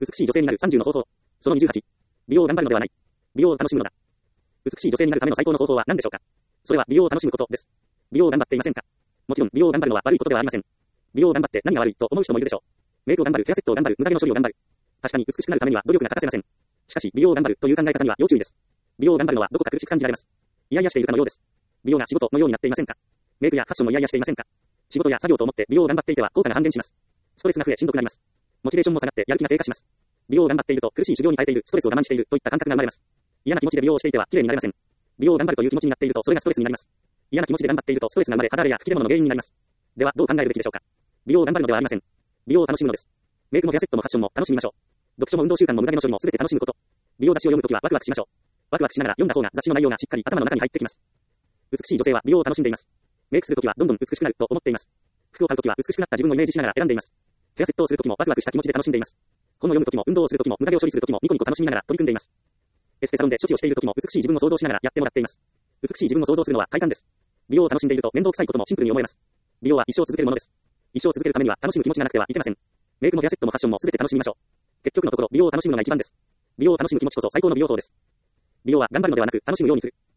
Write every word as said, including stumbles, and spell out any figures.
美しい女性になるさんじゅうの方法。そのにじゅうはち。美容を頑張るのではない。美容を楽しむのだ。美しい女性になるための最高の方法は何でしょうか。それは美容を楽しむことです。美容を頑張っていませんか。もちろん美容を頑張るのは悪いことではありません。美容を頑張って何が悪いと思う人もいるでしょう。メイクを頑張る、ヘアセットを頑張る、ムダ毛の処理を頑張る。確かに美しくなるためには努力が欠かせません。しかし美容を頑張るという考え方には要注意です。美容を頑張るのはどこか苦しく感じられます。イヤイヤしているかのようです。美容が仕事のようになっていませんか。メイクやファッションもイヤイヤしていませんか。仕事や作業と思って美容を頑張っていては効果が半減します。ストレスが増えしんどくなります。モチベーションも下がってやる気が低下します。美容を頑張っていると苦しい修行に耐えている、ストレスを我慢しているといった感覚が生まれます。嫌な気持ちで美容をしていては綺麗になれません。美容を頑張るという気持ちになっているとそれがストレスになります。嫌な気持ちで頑張っているとストレスが生まれ肌荒れや吹き出物の原因になります。ではどう考えるべきでしょうか。美容を頑張るのではありません。美容を楽しむのです。メイクもヘアセットもファッションも楽しみましょう。読書も運動習慣もムダ毛の処理もすべて楽しむこと。美容雑誌を読むときはワクワクしましょう。ワクワクしながら読んだ方が雑誌の内容がしっかり頭の中に入ってきます。美しい女性は美容を楽しんでいます。メイクするときはどんどん美しくなると思っています。服を買うときは美しくなった自分をイメージしながら選んでいます。ヘアセットをするときもワクワクした気持ちで楽しんでいます。本を読むときも運動をするときもムダ毛を処理するときもニコニコ楽しみながら取り組んでいます。エステサロンで処置をしているときも美しい自分を想像しながらやってもらっています。美しい自分を想像するのは簡単です。美容を楽しんでいると面倒くさいこともシンプルに思えます。美容は一生続けるものです。一生続けるためには楽しむ気持ちがなくてはいけません。メイクもヘアセットもファッションもすべて楽しみましょう。結局のところ美容を楽しむのが一番です。美容を楽しむ気持ちこそ最高の美容法です。美容は頑張るのではなく楽しむようにする。